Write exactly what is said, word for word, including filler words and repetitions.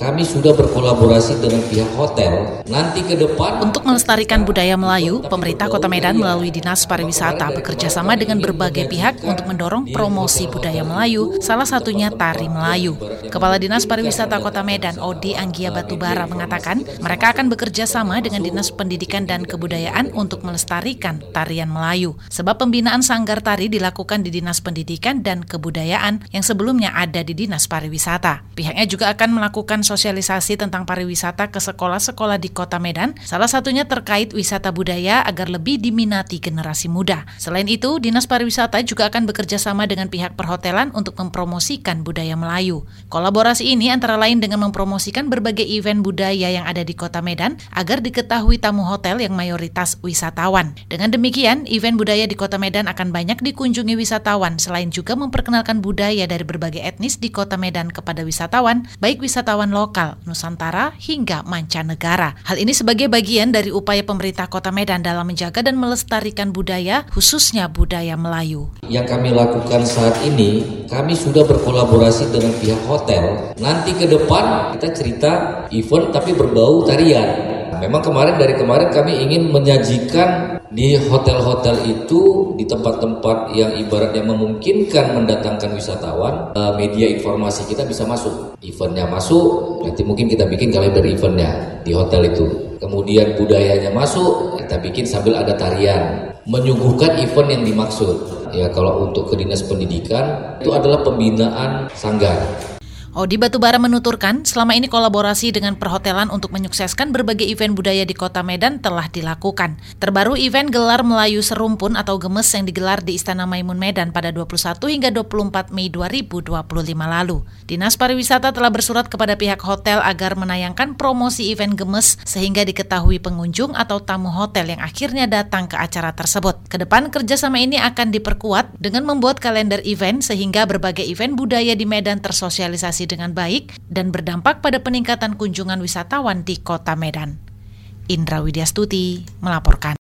Kami sudah berkolaborasi dengan pihak hotel. Nanti ke depan untuk melestarikan budaya Melayu, pemerintah Kota Medan melalui Dinas Pariwisata bekerja sama dengan berbagai pihak untuk mendorong promosi budaya Melayu, salah satunya tari Melayu. Kepala Dinas Pariwisata Kota Medan, Odi Anggia Batubara, mengatakan mereka akan bekerja sama dengan Dinas Pendidikan dan Kebudayaan untuk melestarikan tarian Melayu. Sebab pembinaan sanggar tari dilakukan di Dinas Pendidikan dan Kebudayaan yang sebelumnya ada di Dinas Pariwisata. Pihaknya juga akan melakukan sosialisasi tentang pariwisata ke sekolah-sekolah di Kota Medan, salah satunya terkait wisata budaya agar lebih diminati generasi muda. Selain itu, Dinas Pariwisata juga akan bekerja sama dengan pihak perhotelan untuk mempromosikan budaya Melayu. Kolaborasi ini antara lain dengan mempromosikan berbagai event budaya yang ada di Kota Medan agar diketahui tamu hotel yang mayoritas wisatawan. Dengan demikian, event budaya di Kota Medan akan banyak dikunjungi wisatawan, selain juga memperkenalkan budaya dari berbagai etnis di Kota Medan kepada wisatawan, baik wisatawan lokal, Nusantara, hingga mancanegara. Hal ini sebagai bagian dari upaya pemerintah Kota Medan dalam menjaga dan melestarikan budaya, khususnya budaya Melayu. Yang kami lakukan saat ini, kami sudah berkolaborasi dengan pihak hotel. Nanti ke depan kita cerita event tapi berbau tarian. Memang kemarin dari kemarin kami ingin menyajikan di hotel-hotel itu, di tempat-tempat yang ibaratnya memungkinkan mendatangkan wisatawan, media informasi kita bisa masuk. Eventnya masuk, nanti mungkin kita bikin kalender eventnya di hotel itu. Kemudian budayanya masuk, kita bikin sambil ada tarian. Menyuguhkan event yang dimaksud. Ya, kalau untuk ke Dinas Pendidikan, itu adalah pembinaan sanggar. Odi Batubara menuturkan, selama ini kolaborasi dengan perhotelan untuk menyukseskan berbagai event budaya di Kota Medan telah dilakukan. Terbaru event Gelar Melayu Serumpun atau Gemes yang digelar di Istana Maimun Medan pada dua puluh satu hingga dua puluh empat Mei dua ribu dua puluh lima lalu. Dinas Pariwisata telah bersurat kepada pihak hotel agar menayangkan promosi event Gemes sehingga diketahui pengunjung atau tamu hotel yang akhirnya datang ke acara tersebut. Kedepan kerjasama ini akan diperkuat dengan membuat kalender event sehingga berbagai event budaya di Medan tersosialisasi dengan baik dan berdampak pada peningkatan kunjungan wisatawan di Kota Medan. Indra Widyastuti melaporkan.